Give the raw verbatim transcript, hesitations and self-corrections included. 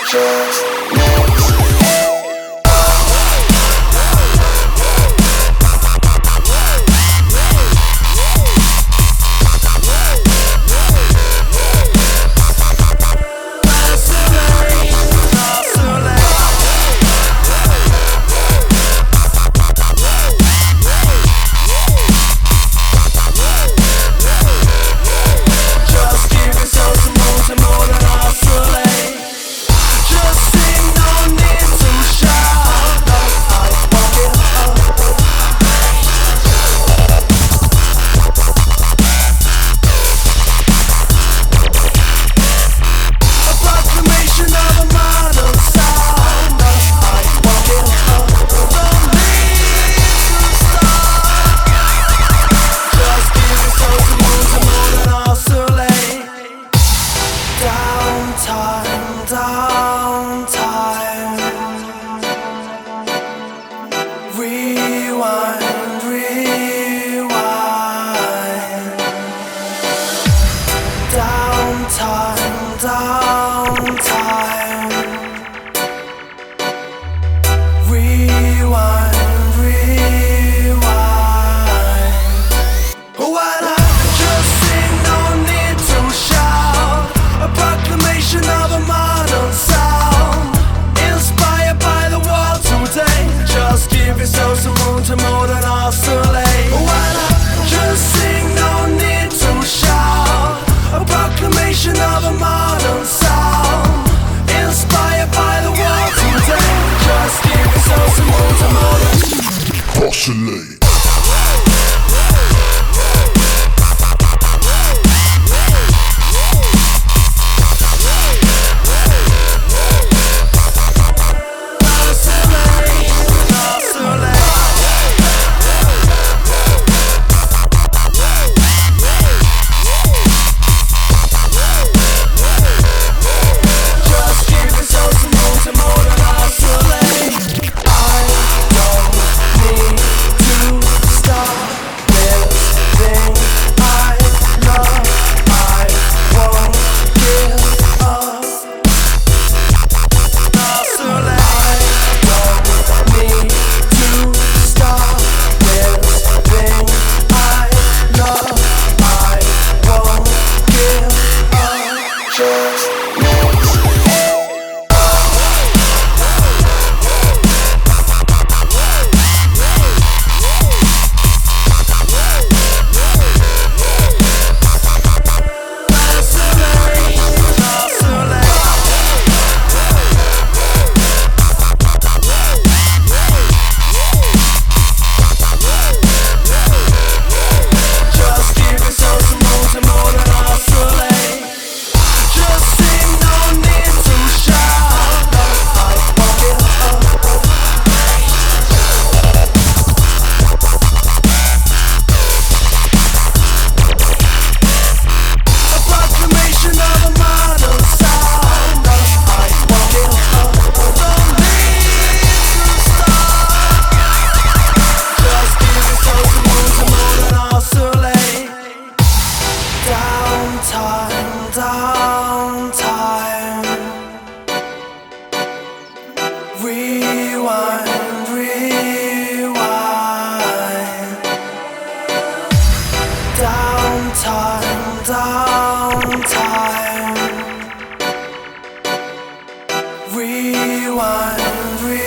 Rewind, rewind. Downtime, downtime. Rewind, rewind. When I just sing, no need to shout. A proclamation of a modern sound, inspired by the world today. Just give yourself some room to modern oscillate. When I just sing, no need to shout. A proclamation of a modern sound, inspired by the world today. Just give yourself some room to modern oscillate. Downtime, downtime. Rewind, rewind. Downtime, downtime. Rewind, rewind.